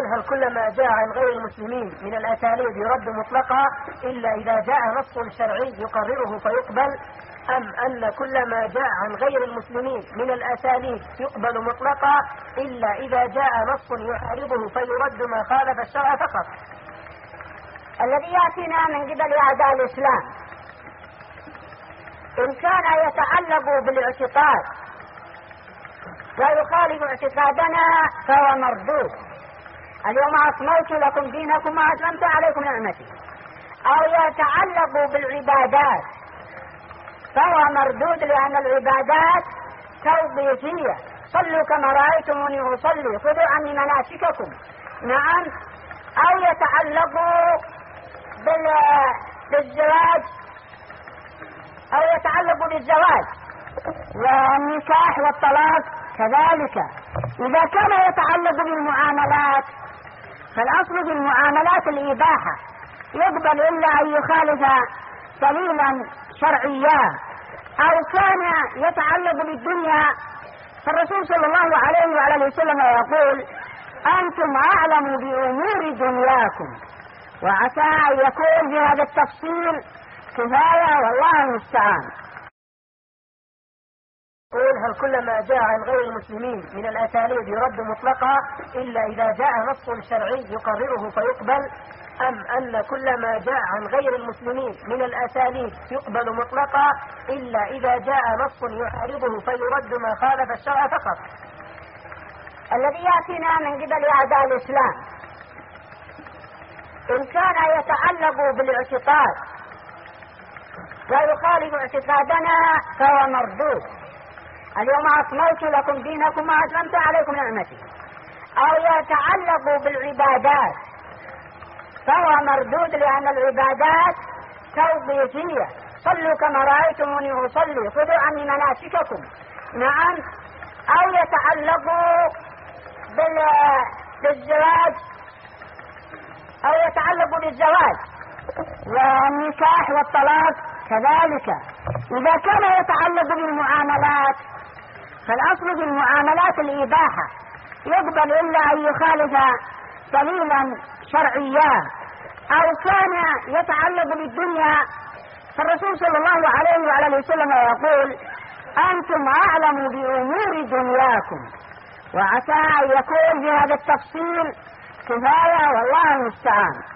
هل كل ما جاء عن غير المسلمين من الأساليب يرد مطلقا إلا إذا جاء نص شرعي يقرره فيقبل، أم أن كل ما جاء عن غير المسلمين من الأساليب يقبل مطلقا إلا إذا جاء نص يحاربه فيرد ما خالف الشرع فقط؟ الذي يأتينا من قبل أعداء الإسلام إن كان يتعلق بالاعتقاد ويخالف اعتقادنا فهو مردود. اليوم أكملت لكم دينكم وأتممت عليكم نعمتي. أو يتعلق بالعبادات فهو مردود، لأن العبادات توقيفية. صلوا كما رأيتموني أصلي، خذوا عني مناسككم. نعم. أو يتعلق بالزواج أو يتعلق بالزواج والنكاح والطلاق كذلك. إذا كان يتعلق بالمعاملات فالأصل في المعاملات الإباحة، يقبل إلا أن يخالف دليلا شرعيا. أو كان يتعلق بالدنيا فالرسول صلى الله عليه وعلى وسلم يقول: أنتم أعلم بأمور دنياكم. وعسى أن يكون في هذا التفصيل كفاية، والله المستعان. هل كل ما جاء عن غير المسلمين من الأساليب يرد مطلقا إلا إذا جاء نص شرعي يقرره فيقبل، أم أن كل ما جاء عن غير المسلمين من الأساليب يقبل مطلقا إلا إذا جاء نص يحاربه فيرد ما خالف الشرع فقط؟ الذي يأتينا من قبل أعداء الإسلام إن كان يتعلق بالاعتقاد ويخالف اعتقادنا فهو مردود. اليوم أكملت لكم دينكم وأتممت عليكم نعمتي. أو يتعلق بالعبادات فهو مردود، لأن العبادات توقيفية. صلوا كما رأيتموني أصلي، خذوا عني مناسككم. نعم. أو يتعلق بالزواج أو يتعلق بالزواج والنكاح والطلاق كذلك. إذا كان يتعلق بالمعاملات فالأصل في المعاملات الإباحة، يقبل إلا أن يخالف دليلا شرعيا. أو كان يتعلق بالدنيا فالرسول صلى الله عليه وعلى وسلم يقول: أنتم أعلم بأمور دنياكم. وعسى أن يكون في هذا التفصيل كفاية، والله المستعان.